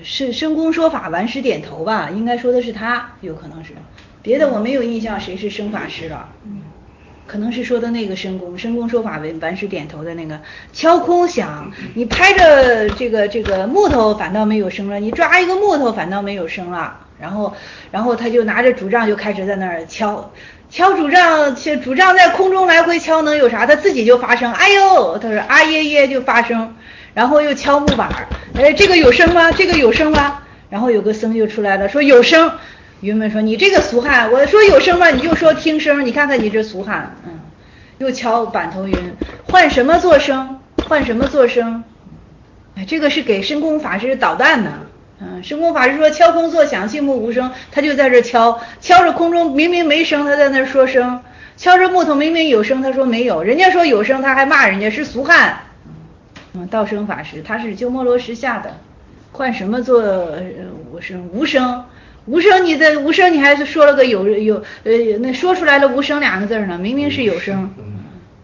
是申公说法，完师点头吧，应该说的是他，有可能是，别的我没有印象谁是生法师了，可能是说的那个申公说法完师点头的那个。敲空想，你拍着这个木头反倒没有声了，你抓一个木头反倒没有声了，然后他就拿着拄杖就开始在那儿敲拄杖在空中来回敲能有啥？他自己就发声，哎呦，他说啊耶耶就发声，然后又敲木板，哎，这个有声吗？这个有声吗？然后有个僧就出来了，说有声。云门说你这个俗汉，我说有声吗？你就说听声，你看看你这俗汉，又敲板头云，换什么做声？换什么做声？哎，这个是给申公法师捣蛋呢。申公法师说敲空作响，静木无声，他就在这敲着空中明明没声，他在那说声，敲着木头明明有声，他说没有，人家说有声，他还骂人家是俗汉。道生法师他是鸠摩罗什下的，换什么做无声？无声你还说了个那说出来了无声两个字呢，明明是有声。